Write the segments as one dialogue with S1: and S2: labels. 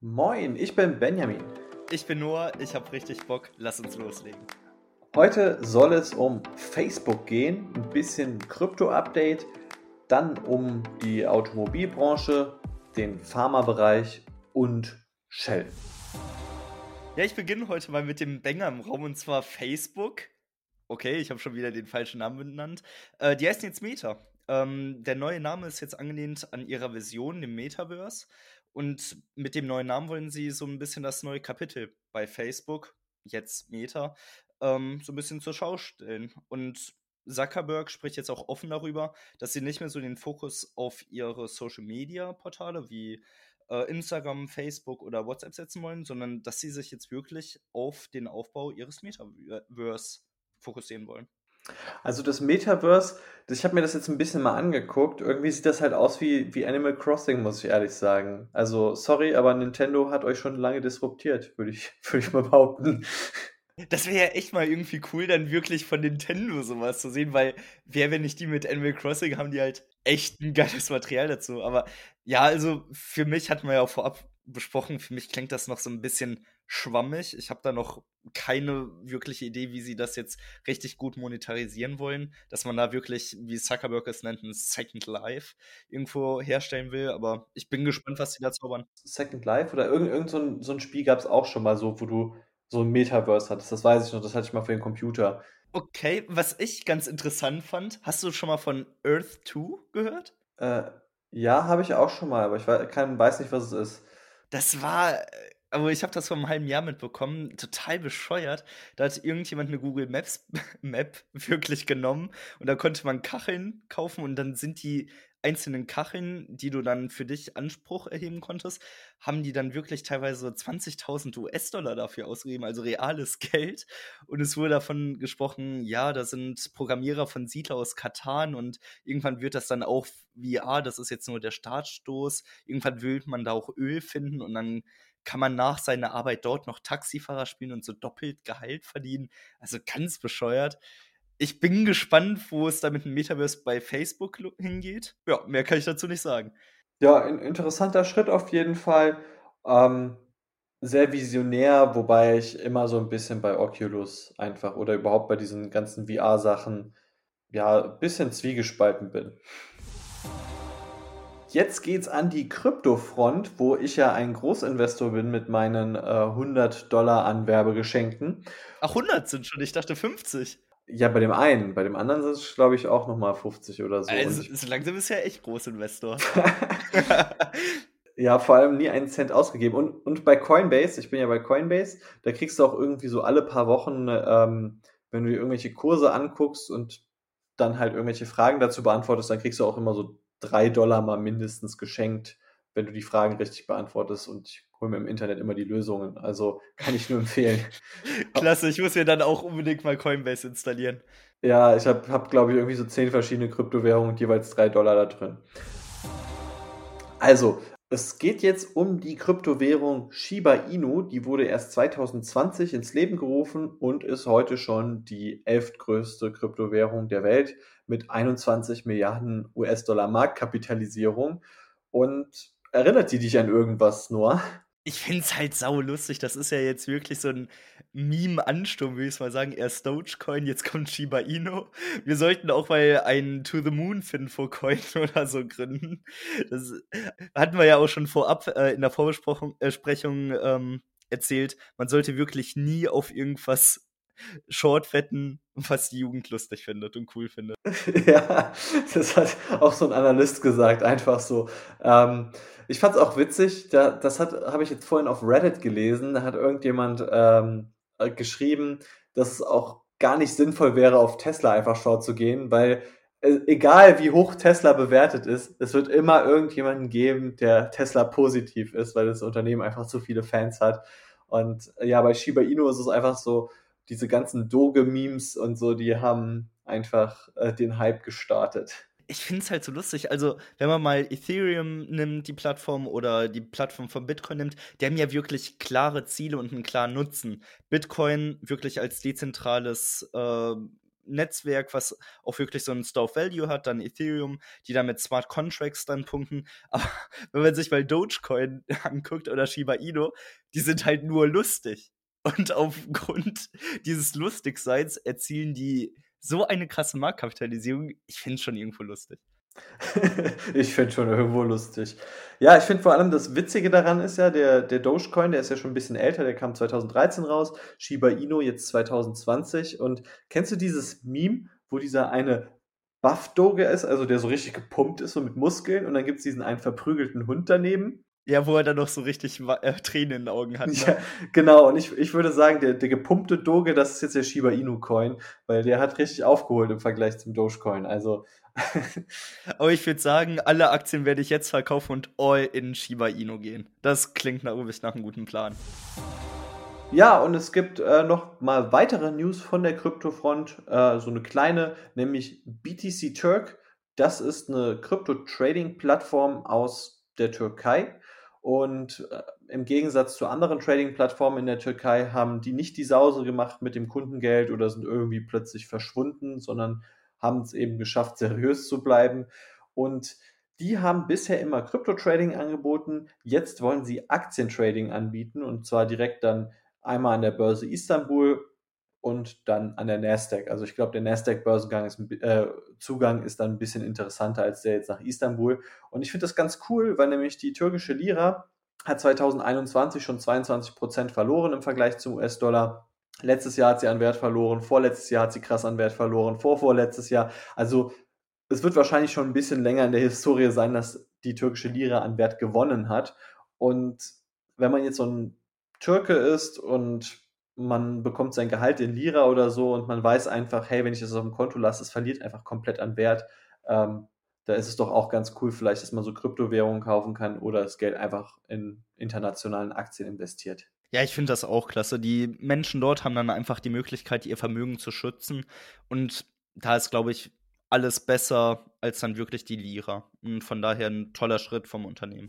S1: Moin, ich bin Benjamin.
S2: Ich bin Noah, ich hab richtig Bock, lass uns loslegen.
S1: Heute soll es um Facebook gehen, ein bisschen Krypto-Update, dann um die Automobilbranche, den Pharmabereich und Shell.
S2: Ja, ich beginne heute mal mit dem Banger im Raum und zwar Facebook. Okay, ich habe schon wieder den falschen Namen benannt. Die heißen jetzt Meta. Der neue Name ist jetzt angelehnt an ihrer Vision, dem Metaverse. Und mit dem neuen Namen wollen sie so ein bisschen das neue Kapitel bei Facebook, jetzt Meta, so ein bisschen zur Schau stellen. Und Zuckerberg spricht jetzt auch offen darüber, dass sie nicht mehr so den Fokus auf ihre Social-Media-Portale wie Instagram, Facebook oder WhatsApp setzen wollen, sondern dass sie sich jetzt wirklich auf den Aufbau ihres Metaverse fokussieren wollen.
S1: Also das Metaverse, ich habe mir das jetzt ein bisschen mal angeguckt. Irgendwie sieht das halt aus wie Animal Crossing, muss ich ehrlich sagen. Also sorry, aber Nintendo hat euch schon lange disruptiert, würde ich mal behaupten.
S2: Das wäre ja echt mal irgendwie cool, dann wirklich von Nintendo sowas zu sehen, weil wer, wenn nicht die mit Animal Crossing, haben die halt echt ein geiles Material dazu. Aber ja, also für mich hatten wir ja auch vorab besprochen, für mich klingt das noch so ein bisschen schwammig. Ich habe da noch keine wirkliche Idee, wie sie das jetzt richtig gut monetarisieren wollen, dass man da wirklich, wie Zuckerberg es nennt, ein Second Life irgendwo herstellen will. Aber ich bin gespannt, was sie da zaubern.
S1: Second Life oder irgend so ein Spiel gab es auch schon mal so, wo du so ein Metaverse hattest. Das weiß ich noch, das hatte ich mal für den Computer.
S2: Okay, was ich ganz interessant fand, hast du schon mal von Earth 2 gehört?
S1: Äh, ja, habe ich auch schon mal, aber weiß nicht, was es ist.
S2: Das war aber ich habe das vor 'nem halben Jahr mitbekommen, total bescheuert. Da hat irgendjemand 'ne Google Maps Map wirklich genommen und da konnte man Kacheln kaufen und dann sind die einzelnen Kacheln, die du dann für dich Anspruch erheben konntest, haben die dann wirklich teilweise so 20.000 US-Dollar dafür ausgegeben, also reales Geld. Und es wurde davon gesprochen, ja, da sind Programmierer von Siedler aus Katan und irgendwann wird das dann auch VR, das ist jetzt nur der Startstoß. Irgendwann will man da auch Öl finden und dann kann man nach seiner Arbeit dort noch Taxifahrer spielen und so doppelt Gehalt verdienen. Also ganz bescheuert. Ich bin gespannt, wo es da mit dem Metaverse bei Facebook hingeht. Ja, mehr kann ich dazu nicht sagen.
S1: Ja, ein interessanter Schritt auf jeden Fall. Ähm, sehr visionär, wobei ich immer so ein bisschen bei Oculus einfach oder überhaupt bei diesen ganzen VR-Sachen, ja, ein bisschen zwiegespalten bin. Jetzt geht's an die Kryptofront, wo ich ja ein Großinvestor bin mit meinen 100 $ an Werbegeschenken.
S2: Ach, 100 sind schon, ich dachte 50.
S1: Ja, bei dem einen, bei dem anderen sind es, glaube ich, auch nochmal 50 oder so. Und
S2: Also, so langsam bist du ja echt Großinvestor.
S1: ja, vor allem nie einen Cent ausgegeben. Und bei Coinbase, ich bin ja bei Coinbase, da kriegst du auch irgendwie so alle paar Wochen, wenn du dir irgendwelche Kurse anguckst und dann halt irgendwelche Fragen dazu beantwortest, dann kriegst du auch immer so 3 $ mal mindestens geschenkt, wenn du die Fragen richtig beantwortest. Und ich hole mir im Internet immer die Lösungen. Also kann ich nur empfehlen.
S2: Klasse, ich muss mir dann auch unbedingt mal Coinbase installieren.
S1: Ja, ich hab glaube ich, irgendwie so 10 verschiedene Kryptowährungen und jeweils 3 $ da drin. Also, es geht jetzt um die Kryptowährung Shiba Inu. Die wurde erst 2020 ins Leben gerufen und ist heute schon die 11. größte Kryptowährung der Welt mit 21 Milliarden US-Dollar Marktkapitalisierung. Und erinnert die dich an irgendwas, Noah?
S2: Ich find's halt saulustig. Das ist ja jetzt wirklich so ein Meme-Ansturm, würde ich mal sagen. Erst Dogecoin, jetzt kommt Shiba Inu. Wir sollten auch mal einen To the Moon Finfo-Coin oder so gründen. Das hatten wir ja auch schon vorab in der Vorbesprechung Sprechung, erzählt. Man sollte wirklich nie auf irgendwas Short wetten, was die Jugend lustig findet und cool findet.
S1: Ja, das hat auch so ein Analyst gesagt, einfach so. Ich fand's auch witzig, habe ich jetzt vorhin auf Reddit gelesen, da hat irgendjemand geschrieben, dass es auch gar nicht sinnvoll wäre, auf Tesla einfach Short zu gehen, weil egal wie hoch Tesla bewertet ist, es wird immer irgendjemanden geben, der Tesla positiv ist, weil das Unternehmen einfach zu viele Fans hat. Und ja, bei Shiba Inu ist es einfach so, diese ganzen Doge-Memes und so, die haben einfach den Hype gestartet.
S2: Ich finde es halt so lustig. Also, wenn man mal Ethereum nimmt, die Plattform, oder die Plattform von Bitcoin nimmt, die haben ja wirklich klare Ziele und einen klaren Nutzen. Bitcoin wirklich als dezentrales Netzwerk, was auch wirklich so ein Store of Value hat, dann Ethereum, die dann mit Smart Contracts dann punkten. Aber wenn man sich mal Dogecoin anguckt oder Shiba Inu, die sind halt nur lustig. Und aufgrund dieses Lustigseins erzielen die so eine krasse Marktkapitalisierung. Ich finde es schon irgendwo lustig.
S1: Ich finde schon irgendwo lustig. Ja, ich finde vor allem das Witzige daran ist ja, der Dogecoin, der ist ja schon ein bisschen älter, der kam 2013 raus, Shiba Inu jetzt 2020. Und kennst du dieses Meme, wo dieser eine Buff-Doge ist, also der so richtig gepumpt ist, so mit Muskeln, und dann gibt es diesen einen verprügelten Hund daneben?
S2: Ja, wo er dann noch so richtig Tränen in den Augen hat. Ne?
S1: Ja, genau. Und ich würde sagen, der gepumpte Doge, das ist jetzt der Shiba Inu Coin, weil der hat richtig aufgeholt im Vergleich zum Dogecoin. Also
S2: Aber ich würde sagen, alle Aktien werde ich jetzt verkaufen und all in Shiba Inu gehen. Das klingt wirklich nach einem guten Plan.
S1: ja, und es gibt noch mal weitere News von der Kryptofront, so eine kleine, nämlich BTC Turk. Das ist eine Krypto-Trading-Plattform aus der Türkei. Und im Gegensatz zu anderen Trading-Plattformen in der Türkei haben die nicht die Sause gemacht mit dem Kundengeld oder sind irgendwie plötzlich verschwunden, sondern haben es eben geschafft, seriös zu bleiben. Und die haben bisher immer Krypto-Trading angeboten. Jetzt wollen sie Aktientrading anbieten, und zwar direkt dann einmal an der Börse Istanbul und dann an der Nasdaq. Also ich glaube, der Nasdaq-Börsengang Zugang ist dann ein bisschen interessanter als der jetzt nach Istanbul. Und ich finde das ganz cool, weil nämlich die türkische Lira hat 2021 schon 22% verloren im Vergleich zum US-Dollar. Letztes Jahr hat sie an Wert verloren, vorletztes Jahr hat sie krass an Wert verloren, vorvorletztes Jahr. Also es wird wahrscheinlich schon ein bisschen länger in der Historie sein, dass die türkische Lira an Wert gewonnen hat. Und wenn man jetzt so ein Türke ist und man bekommt sein Gehalt in Lira oder so und man weiß einfach, hey, wenn ich das auf dem Konto lasse, es verliert einfach komplett an Wert. Da ist es doch auch ganz cool, vielleicht, dass man so Kryptowährungen kaufen kann oder das Geld einfach in internationalen Aktien investiert.
S2: Ja, ich finde das auch klasse. Die Menschen dort haben dann einfach die Möglichkeit, ihr Vermögen zu schützen. Und da ist, glaube ich, alles besser als dann wirklich die Lira. Und von daher ein toller Schritt vom Unternehmen.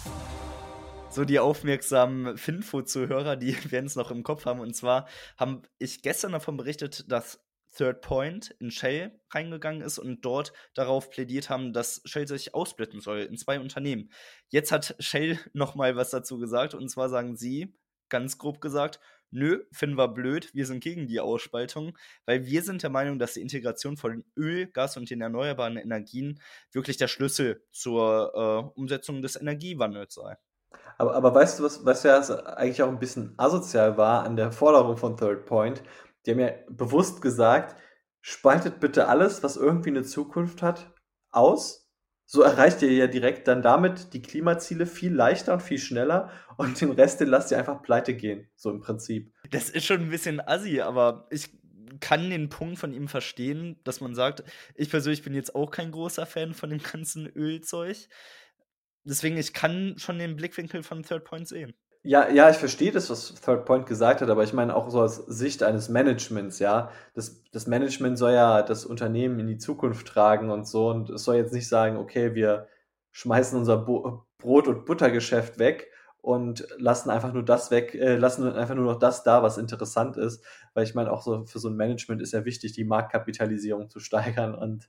S2: So, die aufmerksamen Finfo-Zuhörer, die werden es noch im Kopf haben. Und zwar habe ich gestern davon berichtet, dass Third Point in Shell reingegangen ist und dort darauf plädiert haben, dass Shell sich aufsplitten soll in 2 Unternehmen. Jetzt hat Shell noch mal was dazu gesagt, und zwar sagen sie, ganz grob gesagt, nö, finden wir blöd, wir sind gegen die Ausspaltung, weil wir sind der Meinung, dass die Integration von Öl, Gas und den erneuerbaren Energien wirklich der Schlüssel zur Umsetzung des Energiewandels sei.
S1: Aber weißt du, was ja eigentlich auch ein bisschen asozial war an der Forderung von Third Point? Die haben ja bewusst gesagt, spaltet bitte alles, was irgendwie eine Zukunft hat, aus. So erreicht ihr ja direkt dann damit die Klimaziele viel leichter und viel schneller, und den Rest, den lasst ihr einfach pleite gehen, so im Prinzip.
S2: Das ist schon ein bisschen assi, aber ich kann den Punkt von ihm verstehen, dass man sagt, ich persönlich bin jetzt auch kein großer Fan von dem ganzen Ölzeug. Deswegen, ich kann schon den Blickwinkel von Third Point sehen.
S1: Ja, ja, ich verstehe das, was Third Point gesagt hat, aber ich meine auch so aus Sicht eines Managements, ja. Das Management soll ja das Unternehmen in die Zukunft tragen und so, und es soll jetzt nicht sagen, okay, wir schmeißen unser Brot- und Buttergeschäft weg und lassen einfach nur das weg, lassen einfach nur noch das da, was interessant ist, weil ich meine auch so für so ein Management ist ja wichtig, die Marktkapitalisierung zu steigern und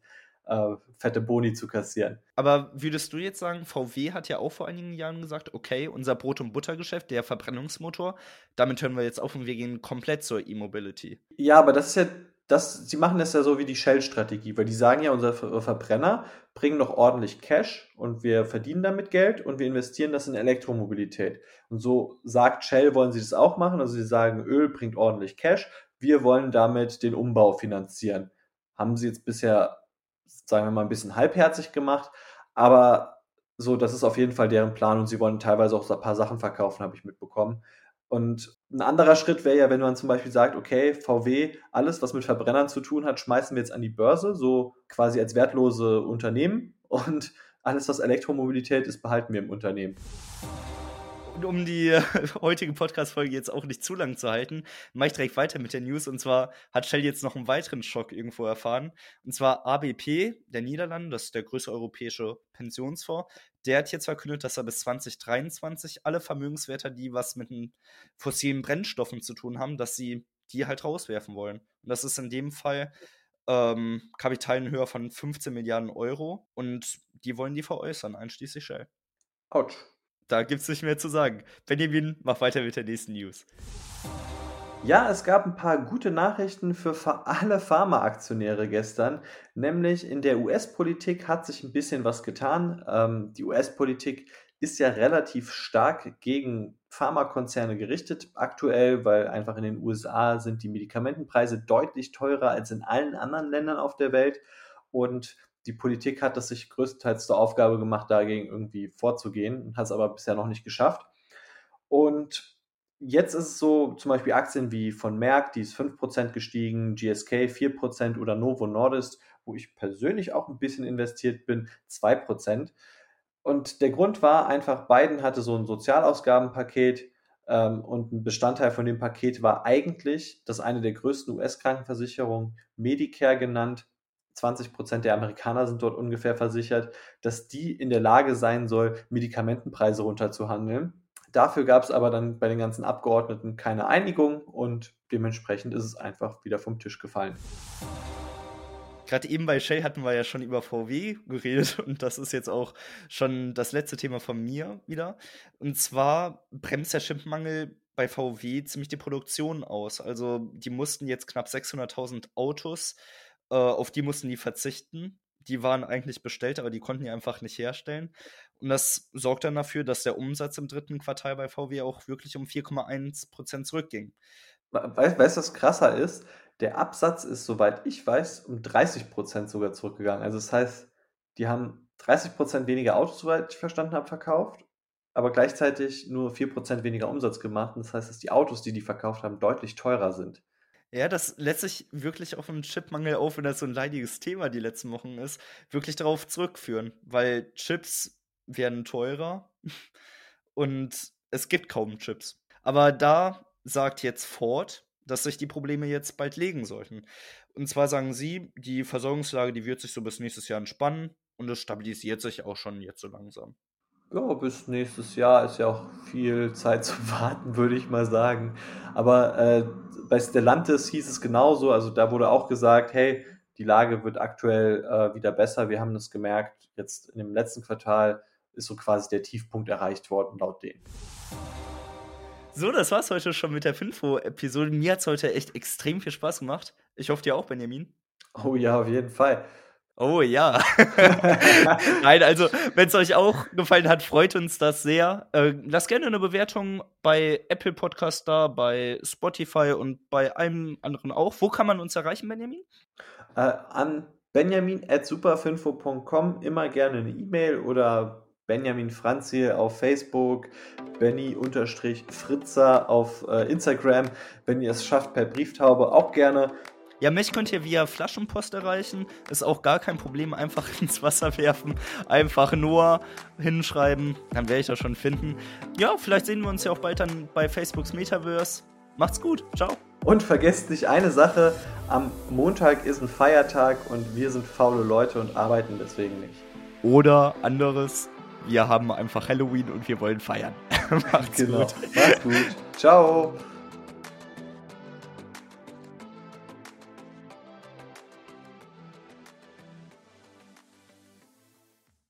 S1: fette Boni zu kassieren.
S2: Aber würdest du jetzt sagen, VW hat ja auch vor einigen Jahren gesagt, okay, unser Brot- und Buttergeschäft, der Verbrennungsmotor, damit hören wir jetzt auf und wir gehen komplett zur E-Mobility.
S1: Ja, aber das ist ja, sie machen das ja so wie die Shell-Strategie, weil die sagen ja, unsere Verbrenner bringen noch ordentlich Cash und wir verdienen damit Geld und wir investieren das in Elektromobilität. Und so sagt Shell, wollen sie das auch machen. Also sie sagen, Öl bringt ordentlich Cash, wir wollen damit den Umbau finanzieren. Haben sie jetzt bisher, sagen wir mal, ein bisschen halbherzig gemacht, aber so, das ist auf jeden Fall deren Plan, und sie wollen teilweise auch so ein paar Sachen verkaufen, habe ich mitbekommen. Und ein anderer Schritt wäre ja, wenn man zum Beispiel sagt, okay, VW, alles, was mit Verbrennern zu tun hat, schmeißen wir jetzt an die Börse, so quasi als wertlose Unternehmen, und alles, was Elektromobilität ist, behalten wir im Unternehmen.
S2: Und um die heutige Podcast-Folge jetzt auch nicht zu lang zu halten, mache ich direkt weiter mit der News. Und zwar hat Shell jetzt noch einen weiteren Schock irgendwo erfahren. Und zwar ABP, der Niederlande, das ist der größte europäische Pensionsfonds, der hat jetzt verkündet, dass er bis 2023 alle Vermögenswerte, die was mit den fossilen Brennstoffen zu tun haben, dass sie die halt rauswerfen wollen. Und das ist in dem Fall Kapital in Höhe von 15 Milliarden Euro und die wollen die veräußern, einschließlich Shell.
S1: Autsch.
S2: Da gibt's nicht mehr zu sagen. Benjamin, mach weiter mit der nächsten News.
S1: Ja, es gab ein paar gute Nachrichten für alle Pharmaaktionäre gestern, nämlich in der US-Politik hat sich ein bisschen was getan. Die US-Politik ist ja relativ stark gegen Pharmakonzerne gerichtet aktuell, weil einfach in den USA sind die Medikamentenpreise deutlich teurer als in allen anderen Ländern auf der Welt und die Politik hat es sich größtenteils zur Aufgabe gemacht, dagegen irgendwie vorzugehen und hat es aber bisher noch nicht geschafft. Und jetzt ist es so, zum Beispiel Aktien wie von Merck, die ist 5% gestiegen, GSK 4% oder Novo Nordisk, wo ich persönlich auch ein bisschen investiert bin, 2%. Und der Grund war einfach, Biden hatte so ein Sozialausgabenpaket und ein Bestandteil von dem Paket war eigentlich, dass eine der größten US-Krankenversicherungen, Medicare genannt, 20% der Amerikaner sind dort ungefähr versichert, dass die in der Lage sein soll, Medikamentenpreise runterzuhandeln. Dafür gab es aber dann bei den ganzen Abgeordneten keine Einigung und dementsprechend ist es einfach wieder vom Tisch gefallen.
S2: Gerade eben bei Shell hatten wir ja schon über VW geredet und das ist jetzt auch schon das letzte Thema von mir wieder. Und zwar bremst der Chipmangel bei VW ziemlich die Produktion aus. Also die mussten jetzt knapp 600.000 Autos, auf die mussten die verzichten. Die waren eigentlich bestellt, aber die konnten die einfach nicht herstellen. Und das sorgt dann dafür, dass der Umsatz im dritten Quartal bei VW auch wirklich um 4,1% zurückging.
S1: Weißt du, was krasser ist? Der Absatz ist, soweit ich weiß, um 30% sogar zurückgegangen. Also das heißt, die haben 30% weniger Autos, soweit ich verstanden habe, verkauft, aber gleichzeitig nur 4% weniger Umsatz gemacht. Und das heißt, dass die Autos, die verkauft haben, deutlich teurer sind.
S2: Ja, das lässt sich wirklich auf den Chipmangel, auch wenn das so ein leidiges Thema die letzten Wochen ist, wirklich darauf zurückführen. Weil Chips werden teurer und es gibt kaum Chips. Aber da sagt jetzt Ford, dass sich die Probleme jetzt bald legen sollten. Und zwar sagen sie, die Versorgungslage, die wird sich so bis nächstes Jahr entspannen und es stabilisiert sich auch schon jetzt so langsam.
S1: Ja, bis nächstes Jahr ist ja auch viel Zeit zu warten, würde ich mal sagen. Aber bei Stellantis hieß es genauso, also da wurde auch gesagt, hey, die Lage wird aktuell wieder besser. Wir haben das gemerkt, jetzt in dem letzten Quartal ist so quasi der Tiefpunkt erreicht worden, laut denen.
S2: So, das war's heute schon mit der Finfo-Episode. Mir hat's heute echt extrem viel Spaß gemacht. Ich hoffe, dir auch, Benjamin.
S1: Oh ja, auf jeden Fall.
S2: Oh ja. Nein, also, wenn es euch auch gefallen hat, freut uns das sehr. Lasst gerne eine Bewertung bei Apple Podcast da, bei Spotify und bei allem anderen auch. Wo kann man uns erreichen, Benjamin?
S1: An benjamin@superfinfo.com immer gerne eine E-Mail oder Benjamin Franzl auf Facebook, Benny_Fritzer auf Instagram. Wenn ihr es schafft, per Brieftaube auch gerne.
S2: Ja, mich könnt ihr via Flaschenpost erreichen. Ist auch gar kein Problem. Einfach ins Wasser werfen. Einfach nur hinschreiben. Dann werde ich das schon finden. Ja, vielleicht sehen wir uns ja auch bald dann bei Facebooks Metaverse. Macht's gut. Ciao.
S1: Und vergesst nicht eine Sache. Am Montag ist ein Feiertag und wir sind faule Leute und arbeiten deswegen nicht.
S2: Oder anderes. Wir haben einfach Halloween und wir wollen feiern. Macht's gut.
S1: Macht's gut. Ciao.